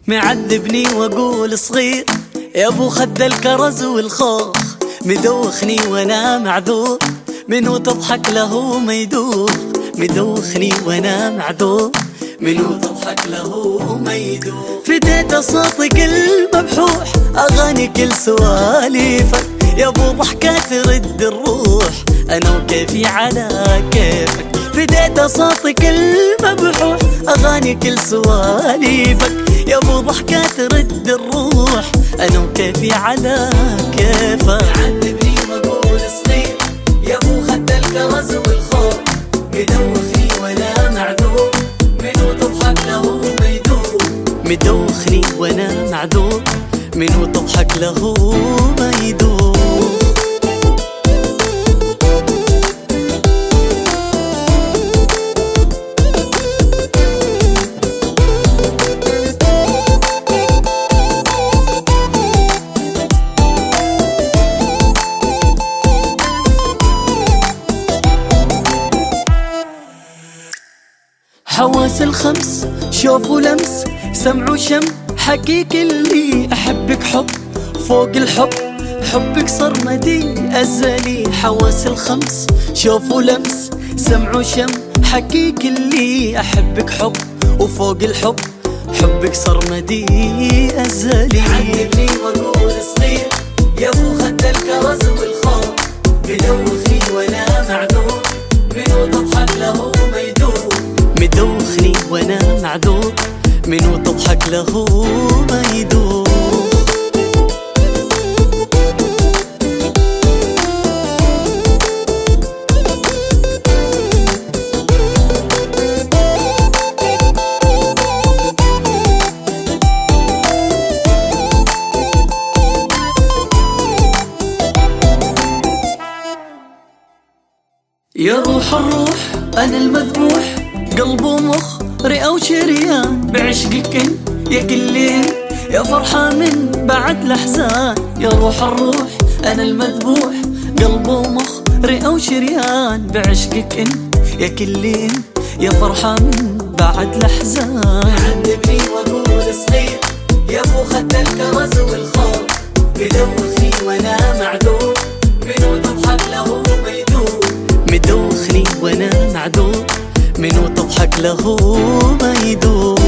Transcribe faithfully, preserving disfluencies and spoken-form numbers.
معذبني واقول صغير يا ابو خد الكرز والخوخ، مدوخني وانا معذور منو تضحك له ما يدوخ، مدوخني وانا معذور منو تضحك له ما يدوخ. فديت صوتك المبحوح اغاني كل سواليفك يا ابو ضحكة ترد الروح، انا وكيفي على كيفك. فديت صوتك المبحوح اغاني كل سواليفك يا ابو ضحكة ترد الروح، انا وكيفي على كيفك. معذبني واقول صغير يا ابو خد الكرز والخوف، مدوخني وانا معذور منو تضحك له ما يدوخ، مدوخني وانا معذور منو تضحك له ما يدوخ. حواس الخمس شوف ولمس سمع وشم حكيك اللي أحبك حب فوق الحب، حبك صرمدي أزلي. حواس الخمس شوف ولمس سمع وشم حكيك اللي أحبك حب وفوق الحب، حبك صرمدي أزلي. معذبني واقول صغير يا ابو خد الكرز والخوف، مدوخني وانا معذور منو تضحك له ما يدوخ، مدوخني وانا معذور منو تضحك له ما يدوخ. يا روح الروح انا المذبوح، قلب ومخ رئة وشريان بعشقك انت يا كلين يا فرحة من بعد الأحزان. يا روح الروح أنا المذبوح، قلب ومخ رئة وشريان بعشقك انت يا كلين يا فرحة من بعد الأحزان. معذبني واقول صغير يا ابو خد الكرز والخوف، مدوخني وانا معذور منو تضحك له ما يدوخ، مدوخني وانا معذور منو تضحك له ما يدوخ.